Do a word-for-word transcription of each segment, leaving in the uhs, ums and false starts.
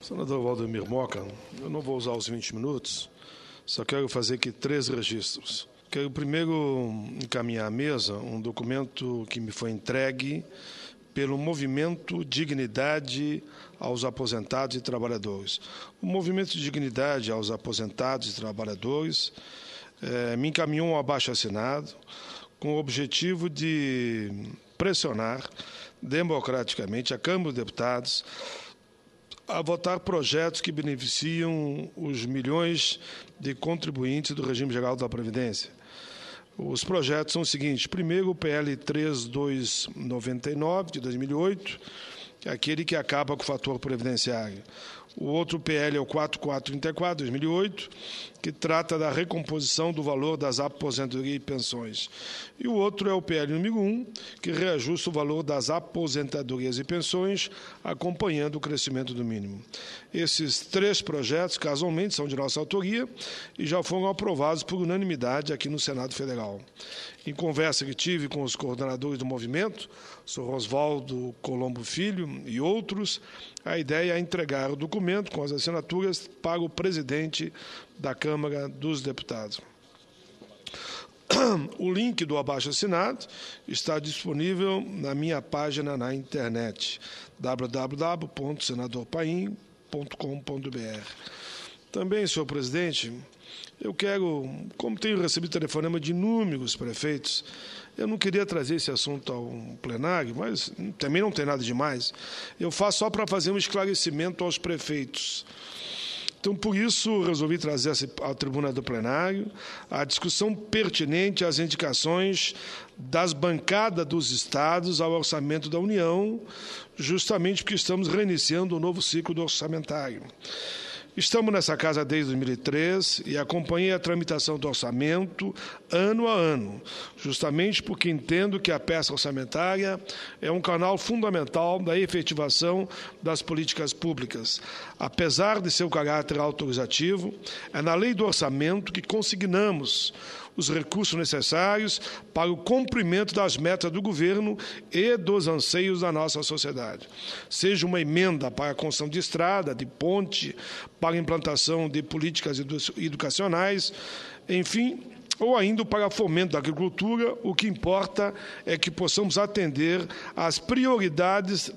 Senador Waldemir Moca, eu não vou usar os vinte minutos, só quero fazer aqui três registros. Quero primeiro encaminhar à mesa um documento que me foi entregue pelo Movimento Dignidade aos Aposentados e Trabalhadores. O Movimento Dignidade aos Aposentados e Trabalhadores eh, me encaminhou um abaixo-assinado com o objetivo de pressionar democraticamente a Câmara dos Deputados a votar projetos que beneficiam os milhões de contribuintes do regime geral da Previdência. Os projetos são os seguintes. Primeiro, o P L três mil duzentos e noventa e nove, de dois mil e oito, que é aquele que acaba com o fator previdenciário. O outro P L é o quatro mil quatrocentos e trinta e quatro, de dois mil e oito, que trata da recomposição do valor das aposentadorias e pensões. E o outro é o P L número um, que reajusta o valor das aposentadorias e pensões, acompanhando o crescimento do mínimo. Esses três projetos, casualmente, são de nossa autoria e já foram aprovados por unanimidade aqui no Senado Federal. Em conversa que tive com os coordenadores do movimento, o senhor Oswaldo Colombo Filho e outros, a ideia é entregar o documento com as assinaturas para o presidente da Câmara dos Deputados. O link do abaixo-assinado está disponível na minha página na internet, w w w ponto senador paim ponto com ponto b r. Também, senhor presidente, eu quero, como tenho recebido telefonema de inúmeros prefeitos, eu não queria trazer esse assunto ao plenário, mas também não tem nada demais. Eu faço só para fazer um esclarecimento aos prefeitos. Então, por isso, resolvi trazer à tribuna do plenário a discussão pertinente às indicações das bancadas dos estados ao orçamento da União, justamente porque estamos reiniciando o novo ciclo do orçamentário. Estamos nessa casa desde dois mil e três e acompanhei a tramitação do orçamento ano a ano, justamente porque entendo que a peça orçamentária é um canal fundamental da efetivação das políticas públicas. Apesar de seu caráter autorizativo, é na lei do orçamento que consignamos os recursos necessários para o cumprimento das metas do governo e dos anseios da nossa sociedade. Seja uma emenda para a construção de estrada, de ponte, para a implantação de políticas educacionais, enfim, ou ainda para fomento da agricultura, o que importa é que possamos atender às prioridades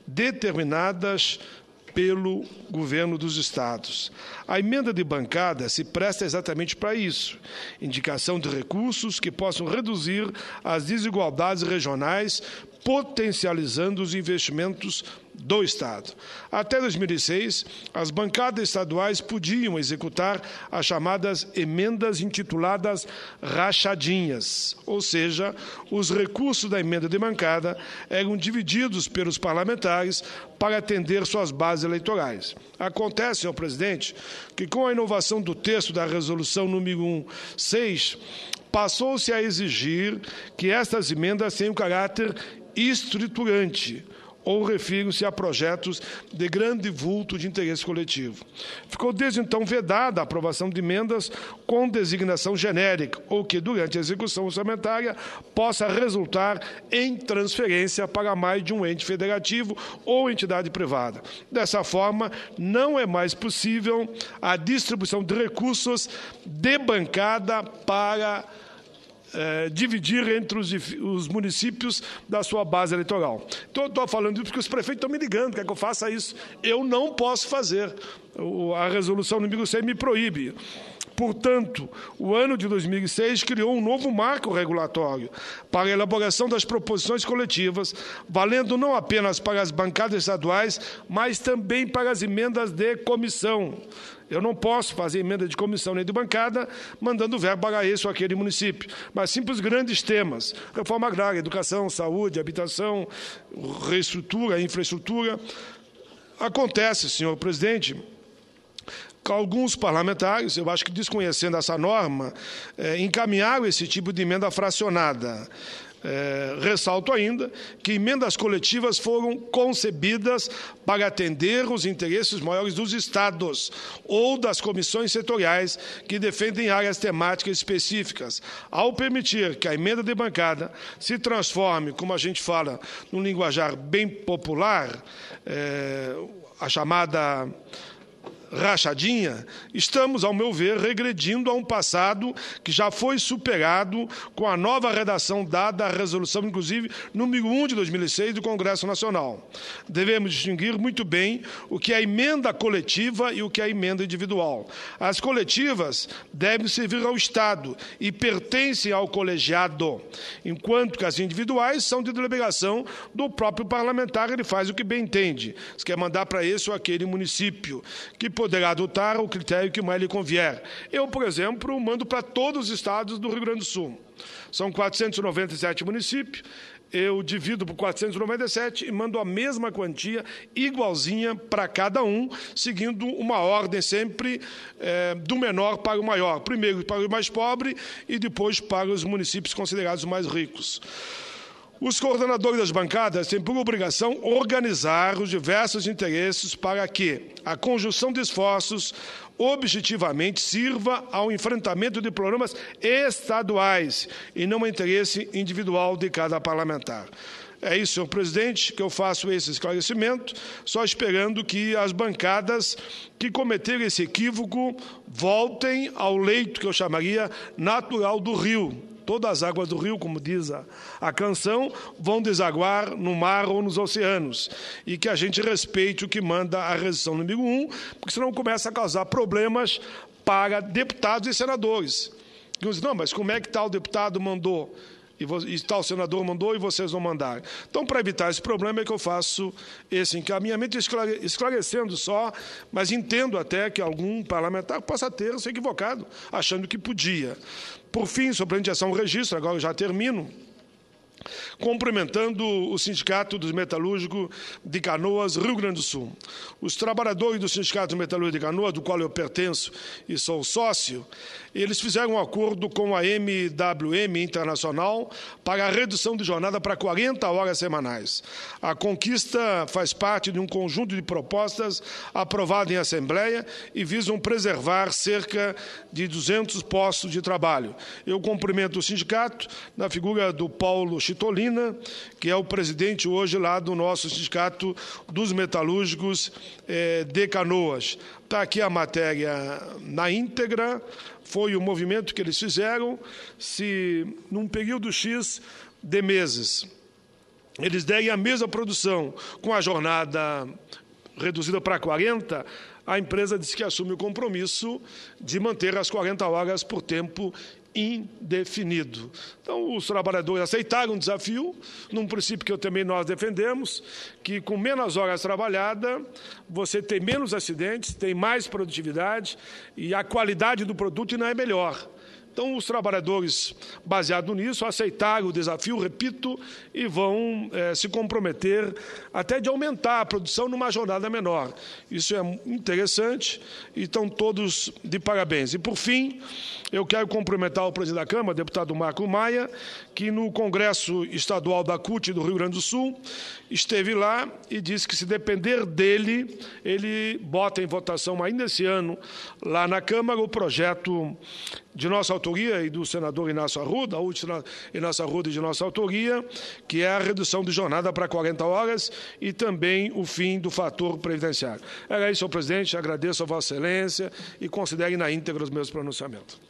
determinadas pelo governo dos estados. A emenda de bancada se presta exatamente para isso, indicação de recursos que possam reduzir as desigualdades regionais, potencializando os investimentos do Estado. Até dois mil e seis, as bancadas estaduais podiam executar as chamadas emendas intituladas rachadinhas, ou seja, os recursos da emenda de bancada eram divididos pelos parlamentares para atender suas bases eleitorais. Acontece, senhor presidente, que com a inovação do texto da resolução número cento e seis, passou-se a exigir que estas emendas tenham caráter estruturante, ou refiro-se a projetos de grande vulto de interesse coletivo. Ficou desde então vedada a aprovação de emendas com designação genérica, ou que, durante a execução orçamentária, possa resultar em transferência para mais de um ente federativo ou entidade privada. Dessa forma, não é mais possível a distribuição de recursos de bancada para É, dividir entre os, os municípios da sua base eleitoral. Então, eu estou falando isso porque os prefeitos estão me ligando, quer que eu faça isso. Eu não posso fazer. O, a resolução número cem me proíbe. Portanto, o ano de dois mil e seis criou um novo marco regulatório para a elaboração das proposições coletivas, valendo não apenas para as bancadas estaduais, mas também para as emendas de comissão. Eu não posso fazer emenda de comissão nem de bancada mandando verbo para esse ou aquele município, mas sim para os grandes temas: reforma agrária, educação, saúde, habitação, reestrutura, infraestrutura. Acontece, senhor presidente, que alguns parlamentares, eu acho que desconhecendo essa norma, eh, encaminharam esse tipo de emenda fracionada. É, ressalto ainda que emendas coletivas foram concebidas para atender os interesses maiores dos estados ou das comissões setoriais que defendem áreas temáticas específicas. Ao permitir que a emenda de bancada se transforme, como a gente fala, num linguajar bem popular, é, a chamada rachadinha, estamos, ao meu ver, regredindo a um passado que já foi superado com a nova redação dada à resolução, inclusive, número um de dois mil e seis do Congresso Nacional. Devemos distinguir muito bem o que é emenda coletiva e o que é emenda individual. As coletivas devem servir ao Estado e pertencem ao colegiado, enquanto que as individuais são de deliberação do próprio parlamentar, ele faz o que bem entende. Se quer mandar para esse ou aquele município, que poderá adotar o critério que mais lhe convier. Eu, por exemplo, mando para todos os estados do Rio Grande do Sul. São quatrocentos e noventa e sete municípios, eu divido por quatrocentos e noventa e sete e mando a mesma quantia, igualzinha para cada um, seguindo uma ordem sempre é, do menor para o maior. Primeiro para o mais pobre e depois para os municípios considerados mais ricos. Os coordenadores das bancadas têm por obrigação organizar os diversos interesses para que a conjunção de esforços objetivamente sirva ao enfrentamento de problemas estaduais e não ao interesse individual de cada parlamentar. É isso, senhor presidente, que eu faço esse esclarecimento, só esperando que as bancadas que cometeram esse equívoco voltem ao leito que eu chamaria natural do rio. Todas as águas do rio, como diz a, a canção, vão desaguar no mar ou nos oceanos. E que a gente respeite o que manda a resolução número um, porque senão começa a causar problemas para deputados e senadores. E dizem, não, mas como é que tal deputado mandou? E, e tal senador mandou e vocês não mandaram. Então, para evitar esse problema, é que eu faço esse encaminhamento, esclare, esclarecendo só, mas entendo até que algum parlamentar possa ter se equivocado, achando que podia. Por fim, sobre a indicação ao registro, agora eu já termino, cumprimentando o Sindicato dos Metalúrgicos de Canoas, Rio Grande do Sul. Os trabalhadores do Sindicato Metalúrgico de Canoas, do qual eu pertenço e sou sócio, eles fizeram um acordo com a M W M Internacional para a redução de jornada para quarenta horas semanais. A conquista faz parte de um conjunto de propostas aprovado em Assembleia e visam preservar cerca de duzentos postos de trabalho. Eu cumprimento o sindicato na figura do Paulo Chitolina, que é o presidente hoje lá do nosso Sindicato dos Metalúrgicos eh, de Canoas. Está aqui a matéria na íntegra, foi o movimento que eles fizeram, se num período X de meses eles derem a mesma produção com a jornada reduzida para quarenta, a empresa diz que assume o compromisso de manter as quarenta horas por tempo indefinido. Então, os trabalhadores aceitaram o desafio, num princípio que eu também nós defendemos, que com menos horas trabalhadas, você tem menos acidentes, tem mais produtividade e a qualidade do produto ainda é melhor. Então, os trabalhadores, baseado nisso, aceitaram o desafio, repito, e vão é, se comprometer até de aumentar a produção numa jornada menor. Isso é interessante e estão todos de parabéns. E, por fim, eu quero cumprimentar o presidente da Câmara, o deputado Marco Maia, que no Congresso Estadual da C U T do Rio Grande do Sul esteve lá e disse que, se depender dele, ele bota em votação ainda esse ano, lá na Câmara, o projeto de nossa autoria e do senador Inácio Arruda, Inácio Arruda e de nossa autoria, que é a redução de jornada para quarenta horas e também o fim do fator previdenciário. Era isso, senhor presidente, agradeço a Vossa Excelência e considere na íntegra os meus pronunciamentos.